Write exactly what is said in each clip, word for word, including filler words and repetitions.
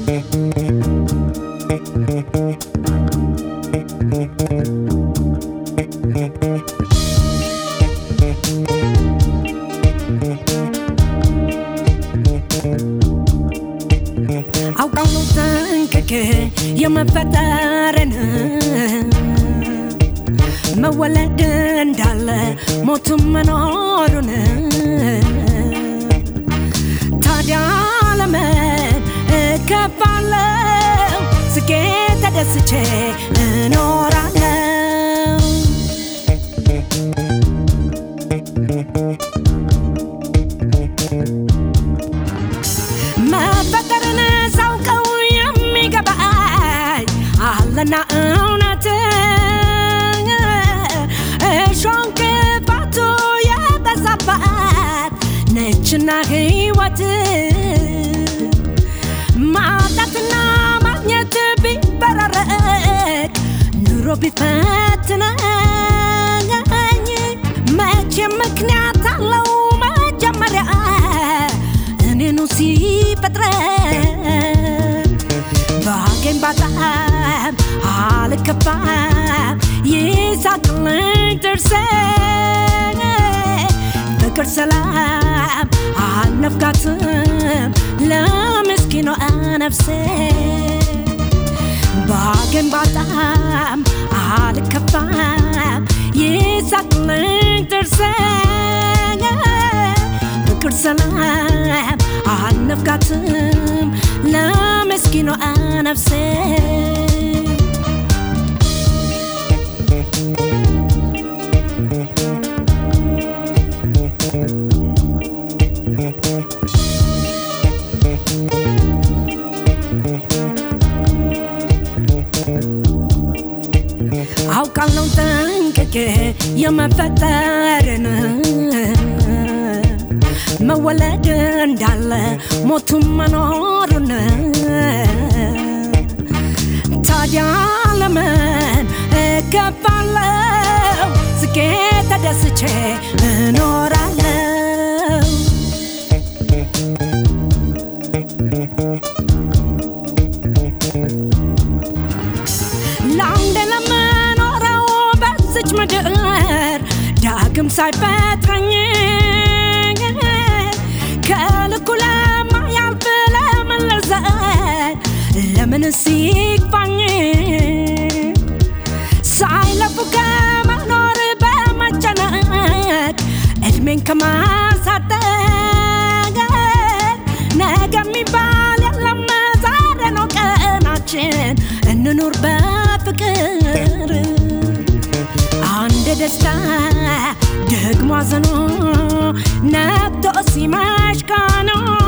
አውቃለሁ ጠንቅቄ የመፈጠርን መወለድ እንዳለ ሞትም መኖሩን ታዲያ ለምን እከፋለሁ ስቄ ተደስቼ እኖራለሁ መፈጠርን ሳውቀው የሚገባኝ አለና እውነት እሾን ክፋቱ የበዛባት ነችና ሕይወት ማጣትና ማግኘት ቢበራረቅ ኑሮ ቢፈትነኝ መቼም ምክንያት አለው መጀመሪያ እኔኑ ሲፈጥረኝ ባገኝ ባጣም አልከፋም ይሳቅልኝ ጥርሴን ፍቅር ሰላም አልነፍጋትም ለምስኪኗ ነፍሴ ባገኝ ባጣም አልከፋም ይሳቅልኝ ጥርሴን ፍቅር ሰላም አልነፍጋትም ለምስኪኗ ነፍሴ አውቃለሁ ጠንቅቄ የመፈጠርን መወለድ እንዳለ ሞቱም መኖሩን ታዲያ ለምን እከፋለሁ ስቄ ተደስቼ እኖራለሁ ለአንዴ ለምኖረው በዚች ምድር ዳግም ሳይፈጥረኝ ከልኩ ለማያልፍ ለምን ልዘን ለምን ሲግፋኝ ሳይለፉ ከመኖር በመጨነቅ እድሜን ከማሳደግ ነገ የሚባል የለም ዛሬ ነው ቀናችን እንኑር በፍቅር አንድ ደስታ ደግሞ አዘኑ ነግቶ ሲመሽ ቀኑ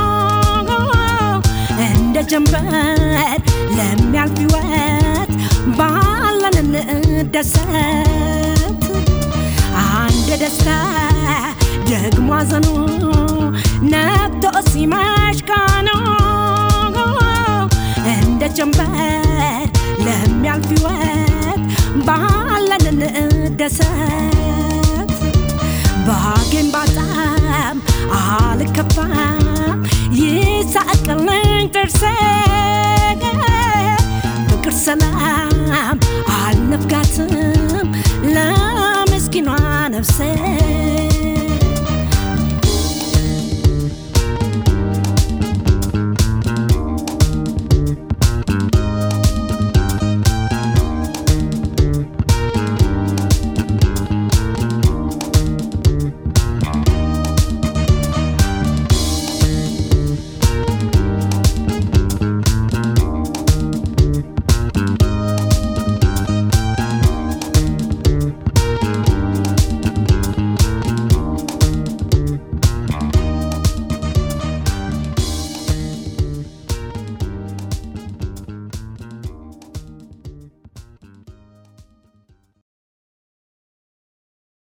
እንደ ጀንበር ለሚያልፍ ሕይወት ባለን እንደሰት አንድ ደስታ ደግሞ አዘኑ ነግቶ ሲመሽ ቀኑ እንደ ጀንበር ለሚያልፍ ሕይወት ባለን እንደሰት ባገኝ ባጣም አልከፋም ይሳቅልኝ